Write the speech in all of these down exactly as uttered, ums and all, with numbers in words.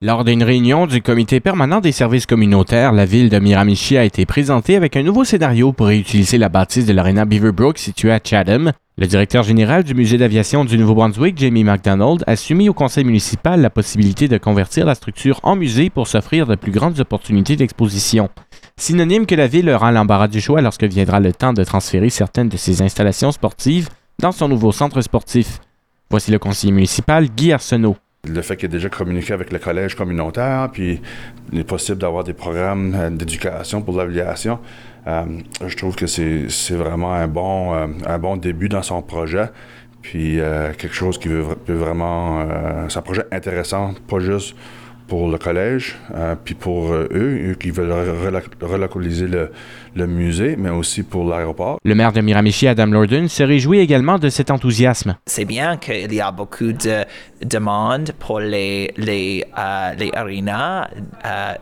Lors d'une réunion du comité permanent des services communautaires, la ville de Miramichi a été présentée avec un nouveau scénario pour réutiliser la bâtisse de l'Arena Beaverbrook située à Chatham. Le directeur général du musée d'aviation du Nouveau-Brunswick, Jamie MacDonald, a soumis au conseil municipal la possibilité de convertir la structure en musée pour s'offrir de plus grandes opportunités d'exposition. Synonyme que la ville aura l'embarras du choix lorsque viendra le temps de transférer certaines de ses installations sportives dans son nouveau centre sportif. Voici le conseiller municipal, Guy Arsenault. Le fait qu'il ait déjà communiqué avec le collège communautaire, puis il est possible d'avoir des programmes d'éducation pour l'aviation, euh, je trouve que c'est, c'est vraiment un bon, euh, un bon début dans son projet. Puis euh, quelque chose qui veut, peut vraiment... Euh, c'est un projet intéressant, pas juste pour le collège, euh, puis pour euh, eux, eux qui veulent rela- relocaliser le, le musée, mais aussi pour l'aéroport. Le maire de Miramichi, Adam Lorden, se réjouit également de cet enthousiasme. C'est bien qu'il y a beaucoup de demandes pour les, les, euh, les arénas euh,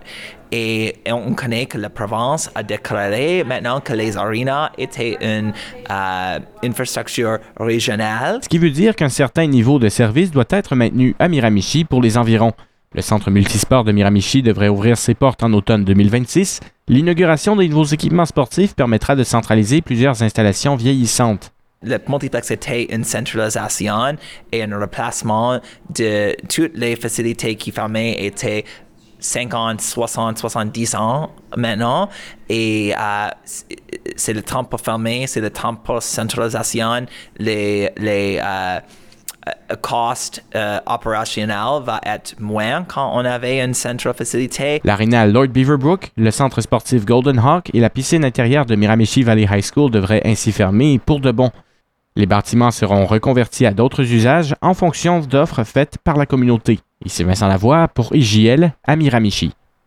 et on connaît que la province a déclaré maintenant que les arénas étaient une euh, infrastructure régionale. Ce qui veut dire qu'un certain niveau de service doit être maintenu à Miramichi pour les environs. Le centre multisport de Miramichi devrait ouvrir ses portes en automne deux mille vingt-six. L'inauguration des nouveaux équipements sportifs permettra de centraliser plusieurs installations vieillissantes. Le multiplex était une centralisation et un remplacement de toutes les facilités qui fermaient étaient cinquante, soixante, soixante-dix ans maintenant. Et euh, c'est le temps pour fermer, c'est le temps pour centralisation. Les... les euh, Le cost euh, opérationnel va être moins quand on avait une centre facilité. L'aréna Lord Beaverbrook, le centre sportif Golden Hawk et la piscine intérieure de Miramichi Valley High School devraient ainsi fermer pour de bon. Les bâtiments seront reconvertis à d'autres usages en fonction d'offres faites par la communauté. Ici Vincent Lavoie pour I J L à Miramichi.